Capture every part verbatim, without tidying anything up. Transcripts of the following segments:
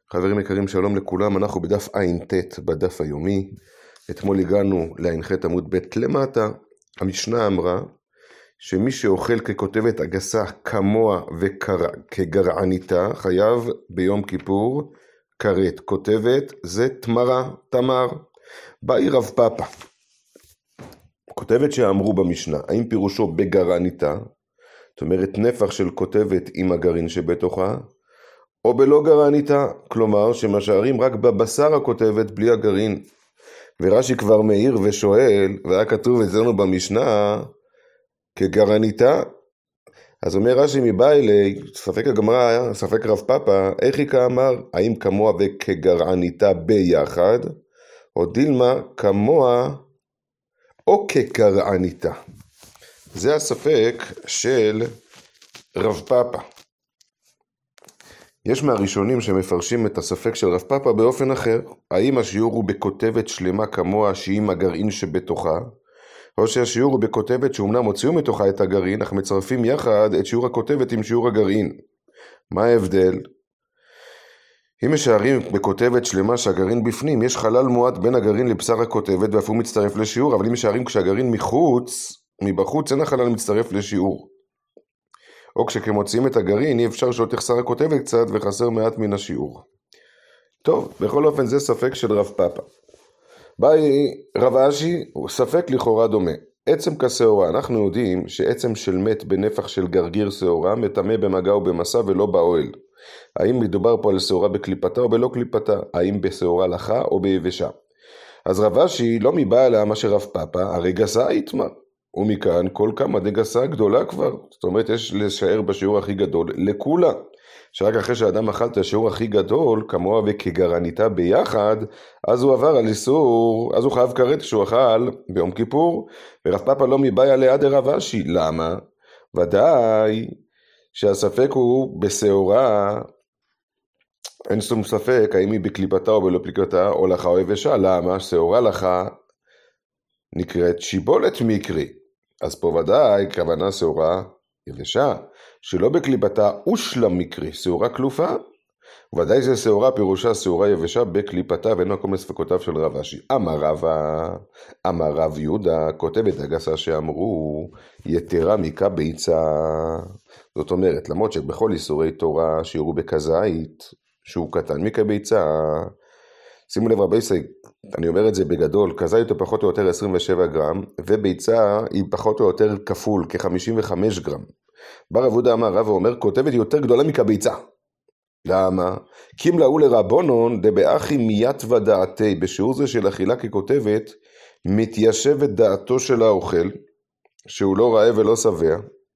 חברים יקרים, שלום לכולם, אנחנו בדף ע"ט בדף היומי. אתמול הגענו לע"ח עמוד ב' למטה. המשנה אמרה שמי שאוכל ככותבת אגסה כמוה וכגרעניתה חייב ביום כיפור כרת. כותבת זה תמרה, תמר. באי רב פאפא, כותבת שאמרו במשנה, האם פירושו בגרעניתה, זאת אומרת נפח של כותבת עם הגרעין שבתוכה, או בלא גרעניתה, כלומר שמשארים רק בבשר הכותבת בלי הגרעין. ורש"י כבר מעיר ושואל, והיה כתוב אצלנו במשנה כגרעניתה, אז אומר רש"י מבא אלי, ספק הגמרא, ספק רב פאפא, איך היא כאמר, האם כמוה וכגרעניתה ביחד, או דילמה כמוה או כגרעניתה. זה הספק של רב פאפא. יש מהראשונים שמפרשים את הספק של רב פאפא באופן אחר, האם השיעור הוא בכותבת שלמה כמוה שעם הגרעין שבתוכה, או שהשיעור הוא בכותבת שאומנם הוציאו מתוכה את הגרעין, אך מצרפים יחד את שיעור הכותבת עם שיעור הגרעין. מה ההבדל? אם משערים בכותבת שלמה שהגרעין בפנים, יש חלל מועט בין הגרעין לבשר הכותבת ואף הוא מצטרף לשיעור, אבל אם משערים כשהגרעין מחוץ, מבחוץ אין החלל מצטרף לשיעור. או כשכמוצאים את הגרעין, אי אפשר שלא תחסר הכותבת קצת וחסר מעט מן השיעור. טוב, בכל אופן זה ספק של רב פאפא. באי רב אשי, הוא ספק לכאורה דומה. עצם כשעורה, אנחנו יודעים שעצם של מת בנפח של גרגיר שעורה, מטמא במגע ובמסע ולא באוהל. האם מדובר פה על שעורה בקליפתה או בלא קליפתה? האם בשעורה לחה או ביבשה? אז רב אשי לא מבא אליה מה שרב פאפא, הרי גסה יתמה. ומכאן כל כמה דגסה גדולה כבר, זאת אומרת יש לשער בשיעור הכי גדול לכולה, שרק אחרי שאדם אכל את השיעור הכי גדול, כמוה וכגרעניתה ביחד, אז הוא עבר על איסור, אז הוא חייב כרת כשהוא אכל ביום כיפור, ורב פאפא לא מבאי עליה דרב אשי. למה? ודאי שהספק הוא בשעורה, אין שום ספק האם היא בקליפתה או בלא קליפתה, או לחה או יבשה. למה? שעורה לחה נקראת שיבולת מקרי, אז פה ודאי כוונה שעורה יבשה, שלא בקליפתה אושלם מקרי, שעורה כלופה, ודאי זה שעורה פירושה שעורה יבשה בקליפתה, ואין מקום לספקותיו של רב אשי. אמר רבא, אמר רב יהודה, כותבת הגסה שאמרו יתרה מכה ביצה. זאת אומרת, למרות שבכל איסורי תורה שיעורו בכזית שהוא קטן מכה ביצה, שימו לב רבי סי, אני אומר את זה בגדול, כזית הוא פחות או יותר עשרים ושבע גרם, וביצה היא פחות או יותר כפול, כ-חמישים וחמישה גרם. בר רב יהודה אמר רב ואומר, כותבת היא יותר גדולה מכביצה. למה? כי אם לאו לרבונון, דבאחי מיית ודעתי, בשיעור זה של אכילה ככותבת, מתיישבת דעתו של האוכל, שהוא לא רעב ולא שבע,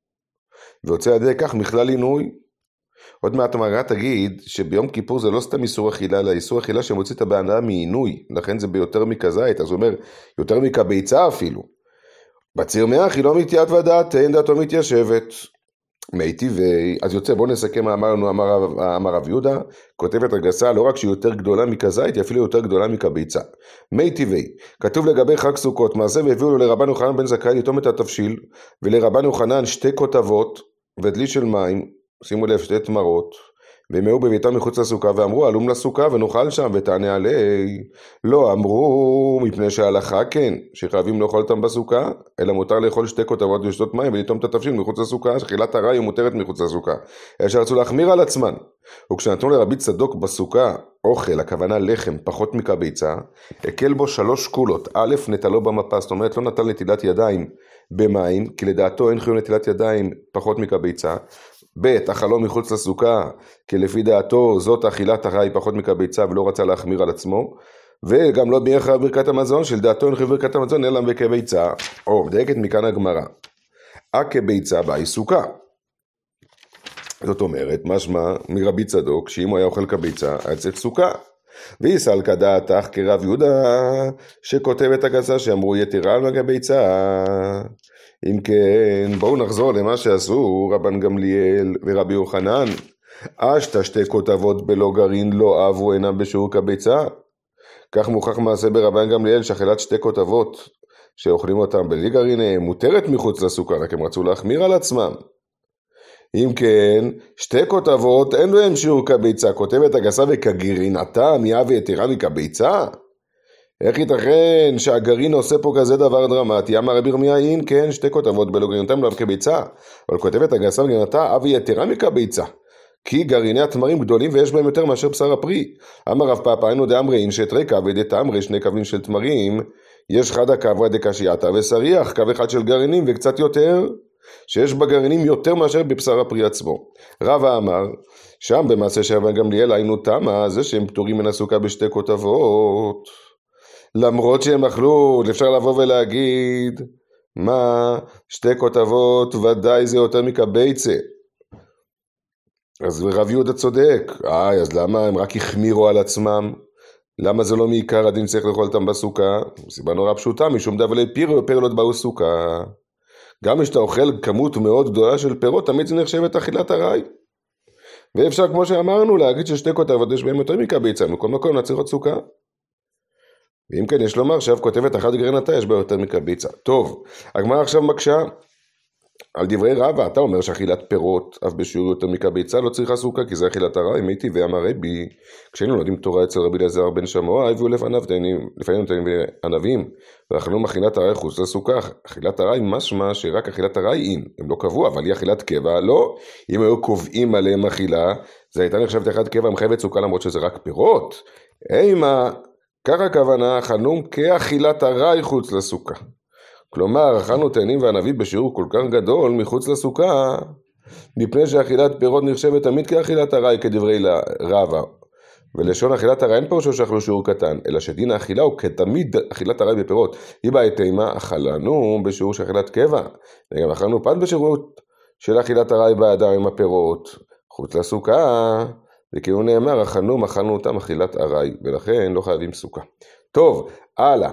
ויוצא עדי כך מכלל עינוי. עוד מעט המגרה תגיד שביום כיפור זה לא סתם איסור אכילה, אלא איסור אכילה שמוציא את הבעיה מעינוי, לכן זה ביותר מכזית, אז הוא אומר, יותר מכביצה אפילו. בציר מח היא לא מתיית ודעת, אין דעתו מתיישבת. מי טבעי, אז יוצא, בוא נסכם מה אמרנו, אמר, אמר רב יהודה, כותבת הגסה, לא רק שהיא יותר גדולה מכזית, היא אפילו יותר גדולה מכביצה. מי טבעי, כתוב לגבי חג סוכות, מעשה והביאו לו לרבן יוחנן בן זכאי לטום את התבשיל, ולרבן יוחנן שתי כותבות ודלי של מים, שימו לב, שתי תמרות, והם היו בביתם מחוץ לסוכה, ואמרו, עלום לסוכה ונאכל שם, ותענה עלי. לא אמרו, מפני שההלכה כן, שחייבים לאכול אותם בסוכה, אלא מותר לאכול שתי כותבות ושתות מים, ולטום את התבשיל מחוץ לסוכה, שחילת הרעי היא מותרת מחוץ לסוכה. אלא שרצו להחמיר על עצמן. וכשנתנו לרבי צדוק בסוכה, אוכל, הכוונה לחם, פחות מכביצה, הקל בו שלוש שקולות. א', נטלו במפה, זאת אומרת, לא נטל נטילת ידיים במים, כי לדעתו אין חיוב נטילת ידיים פחות מכביצה. ב', אכלו מחוץ לסוכה, כי לפי דעתו זאת אכילת הרעי פחות מכביצה ולא רצה להחמיר על עצמו, וגם לא בייך ברכת המזון, שלדעתו אין חיוב ברכת המזון אלא בכביצה, או מדייקת מכאן הגמרא, הכביצה באי סוכה. זאת אומרת, משמע מרבי צדוק, שאם הוא היה אוכל כביצה, היה צריך סוכה. ויסל כדעתך כרב יהודה, שכותב את הגסה שאמרו יתרה על כביצה. אם כן, בואו נחזור למה שעשו רבן גמליאל ורבי יוחנן. אשת שתי כותבות בלא גרעין לא אהבו אינם בשיעור כביצה. כך מוכח מעשה ברבן גמליאל שאכילת שתי כותבות שאוכלים אותם בלי גרעין מותרת מחוץ לסוכה, רק הם רצו להחמיר על עצמם. אם כן, שתי כותבות אין בהם שיעור כביצה, כותבת הגסה וכגרינתה מיה ויתרה מכביצה? איך ייתכן שהגרעין עושה פה כזה דבר דרמטי? אמר רבי ירמיה, אם כן, שתי כותבות בלא גרינתם לא כביצה, אבל כותבת הגסה וגרינתה אבי יתרה מכביצה, כי גרעיני התמרים גדולים ויש בהם יותר מאשר בשר הפרי. אמר רב פאפא, היינו דאמרין שתרי כבד דתמרי, שני קווים של תמרים, יש חד הקברא דקשייתא וסריח, קו אחד של גרעינים וקצת יותר, שיש בגרעינים יותר מאשר בבשר הפרי עצמו. רבא אמר, שם במעשה של רבן גמליאל היינו תמה, זה שהם פטורים מן הסוכה בשתי כותבות. למרות שהם אכלו, אפשר לבוא ולהגיד, מה, שתי כותבות ודאי זה יותר מכביצה. אז רב יהודה צודק, איי, אז למה הם רק החמירו על עצמם? למה זה לא מעיקר הדין צריך לאכול אותם בסוכה? סיבה נורא פשוטה, משום דבלי פירו ופרלות באו סוכה. גם כשאתה אוכל כמות מאוד גדולה של פירות, תמיד זה נחשבת אכילת ארעי. ואפשר, כמו שאמרנו, להגיד ששתי כותבות יש בהם יותר מכביצה, מכל מקום נצריך עוד סוכה. ואם כן, יש לומר שאף כותבת אחת גרינתה יש בה יותר מכביצה. טוב, הגמרא עכשיו מקשה על דברי רבא, אתה אומר שאכילת פירות אף בשיעור יותר מכביצה לא צריכה סוכה, כי זה אכילת ארעי. מיתי ואמר רבי, כשהיינו לומדים תורה אצל רבי אליעזר בן שמוע, הביאו לפניו לפנינו תנים וענבים, ואכלו מאכילת ארעי חוץ לסוכה. אכילת ארעי משמע שרק אכילת ארעי אין, הם לא קבעו, אבל היא אכילת קבע, לא. אם היו קובעים עליהם אכילה, זה הייתה נחשבת אכילת קבע מחייבת סוכה, למרות שזה רק פירות. אימה, ככה הכוונה, אכלנו כאכילת ארעי חוץ לסוכה. כלומר, אכלנו תאנים וענבים בשיעור כל כך גדול מחוץ לסוכה, מפני שאכילת פירות נחשבת תמיד כאכילת ארעי כדברי רבא. ולשון אכילת ארעי אין פירושו שאכלו שיעור קטן, אלא שדין האכילה הוא כתמיד אכילת ארעי בפירות. היא באה תימה, אכלנו בשיעור של אכילת קבע, וגם אכלנו פת בשיעור של אכילת ארעי באדם עם הפירות. חוץ לסוכה, וכאילו נאמר, אכלנו, אכלנו אותם אכילת ארעי, ולכן לא חייבים סוכה. טוב, הלאה.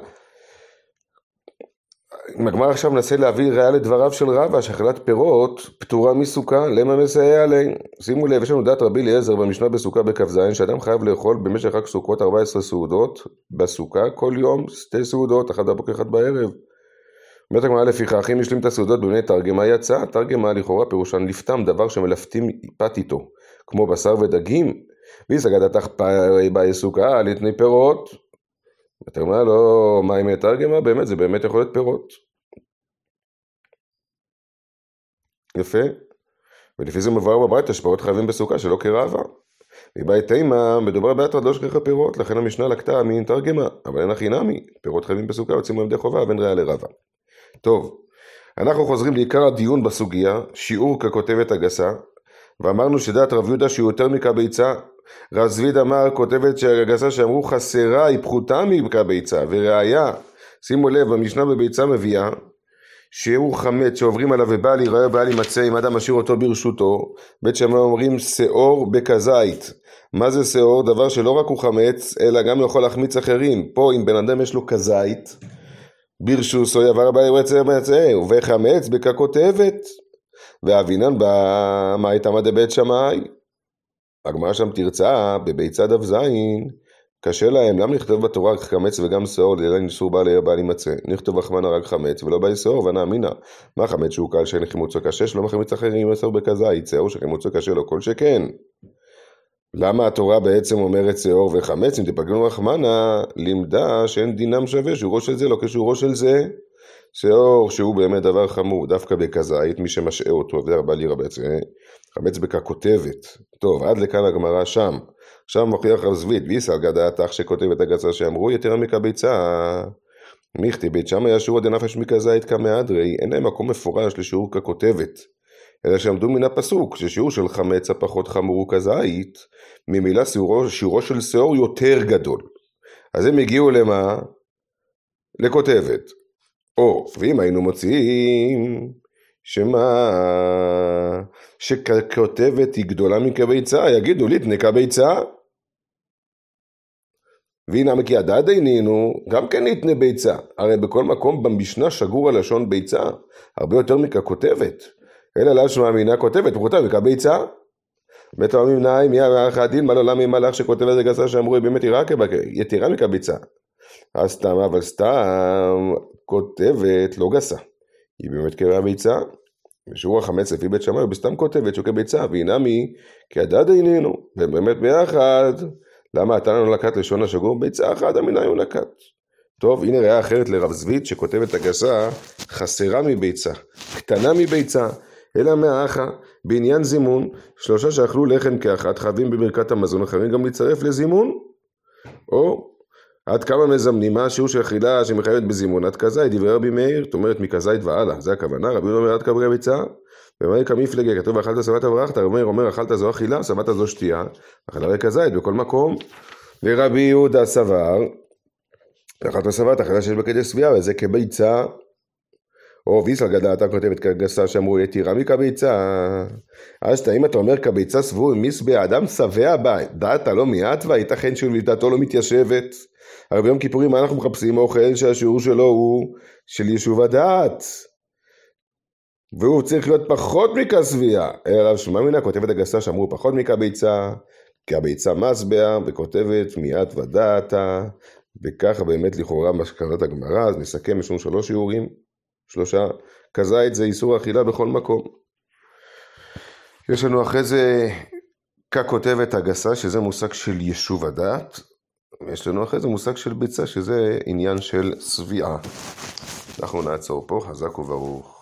הגמרא עכשיו מנסה להביא ראיה לדבריו של רבא, שאכילת פירות פטורה מסוכה, למה מסייע עליהם? שימו לב, יש לנו דעת רבי אליעזר במשנה בסוכה בכ"ז, שאדם חייב לאכול במשך חג סוכות ארבע עשרה סעודות בסוכה, כל יום שתי סעודות, אחת בבוקר אחת בערב. אומרת הגמרא לפיכך, אם השלים את הסעודות בבני תרגמה יצא, תרגמה לכאורה פירושן לפתם, דבר שמלפתים פת איתו, כמו בשר ודגים, ויסגדתך באי סוכה לתני פירות. אתה אומר לו, מה אם תרגמה? באמת, זה באמת יכול להיות פירות. יפה. ולפי זה מבואר בברייתא שפירות חייבים בסוכה שלא כרעבה. מבית תימה מדובר בהתרד לא שכחה פירות, לכן המשנה לקטה מין תרגמה, אבל אין הכי נמי, פירות חייבים בסוכה יוצאים לידי חובה ואין ראיה לרעבה. טוב, אנחנו חוזרים לעיקר הדיון בסוגיה, שיעור ככותבת הגסה, ואמרנו שדעת רב יהודה שהוא יותר מכביצה. רב זביד אמר, כותבת שהגסה שאמרו חסרה היא פחותה מכביצה, וראיה, שימו לב, במשנה בביצה מביאה, שיעור חמץ שעוברים עליו ובעל יראה ובעל ימצא, אם אדם משאיר אותו ברשותו, בית שמאי אומרים שאור בכזית. מה זה שאור? דבר שלא רק הוא חמץ, אלא גם יכול להחמיץ אחרים. פה אם בן אדם יש לו כזית, ברשותו יעבר בעל ירצה ומצא, וחמץ בככותבת. ואבינן במה הייתה מדי בית שמאי? הגמרא שם תרצה בביצה דף זין, קשה להם, למה נכתוב בתורה רק חמץ וגם שאור, אלא ניסור בעל יראה בעל ימצא? נכתוב רחמנא רק חמץ ולא בעל שאור, ונאמינא. מה חמץ שהוא קל שאין חימוצו קשה, שלא מחמיץ אחרים יסור בכזית, שאור שחימוצו קשה לו כל שכן. למה התורה בעצם אומרת שאור וחמץ? אם תפגנו רחמנא, לימדה שאין דינם שווה, שיעורו של זה לא כשיעורו של זה. שאור שהוא באמת דבר חמור, דווקא בכזית, מי שמשעה אותו, זה הרבה לירה בעצם, חמץ בככותבת. טוב, עד לכאן הגמרא שם. שם מוכיח רב זביד, ויסל גדעתך שכותבת הגסה שאמרו יתרה מכביצה. מיכתי בית שם היה שיעור דנפש מכזית כמהדרי, אין להם מקום מפורש לשיעור ככותבת. אלא שעמדו מן הפסוק, ששיעור של חמץ הפחות חמור הוא כזית, ממילא שיעורו, שיעורו של שאור יותר גדול. אז הם הגיעו למה? לכותבת. או, ואם היינו מוציאים, שמה? שכותבת היא גדולה מכביצה, יגידו לי, תנה כביצה. והנה מכי הדד עינינו, גם כן נתנה ביצה. הרי בכל מקום במשנה שגור הלשון ביצה, הרבה יותר מככותבת. אלא לה שמאמינה כותבת, פחותה מכביצה. בתאמים נאי, מי המערך הדין, מה לא למה עם מלאך שכותבת זה גסה שאמרו, היא באמת יתירה מכביצה. אז סתם, אבל סתם, כותבת לא גסה. היא באמת כביצה. שיעור החמץ לפי בית שמאי הוא בסתם כותבת שהוא כביצה, והינמי כהדד איננו, והם באמת ביחד. למה התנא לקט לשון השגור? ביצה אחת המינאי הוא לקט. טוב, הנה ראיה אחרת לרב זווית שכותבת הגסה חסרה מביצה, קטנה מביצה, אלא מהאחה, בעניין זימון, שלושה שאכלו לחם כאחת חייבים בברכת המזון, אחרים גם להצטרף לזימון, או עד כמה מזמנים, מה השיעור של אכילה שמחייבת בזימון, עד כזית, דברי רבי מאיר, זאת אומרת מכזית והלאה, זה הכוונה, רבי אומר עד כברי ביצה, ומאיר כמפלגה, כתוב אכלת סבת אברחת, רבי מאיר אומר אכלת זו אכילה, סבת זו שתייה, אכלה וכזית בכל מקום, ורבי יהודה סבר, אכלת סבת, אכלה שיש בקדש שביעה, וזה כביצה, או ויסל גדלתה כותבת כגסה שאמרו יתירה מכביצה, אז אם אתה אומר כביצה סבור מסבע אדם שבע בה, דעתה לא מיעטווה, ייתכן שדעתו לא מתיישבת. הרי ביום כיפורים מה אנחנו מחפשים? אוכל שהשיעור שלו הוא של יישוב הדעת, והוא צריך להיות פחות מכסביעה. אלא שמע מינה כותבת הגסה שאמרו פחות מכביצה, כביצה מסבע, וכותבת מיעטווה דעתה, וככה באמת לכאורה משכנת הגמרא. אז נסכם משום שלוש שיעורים, שלושה, כזית זה איסור אכילה בכל מקום. יש לנו אחרי זה ככותבת הגסה, שזה מושג של יישוב הדעת, ויש לנו אחרי זה מושג של ביצה, שזה עניין של סביעה. אנחנו נעצור פה, חזק וברוך.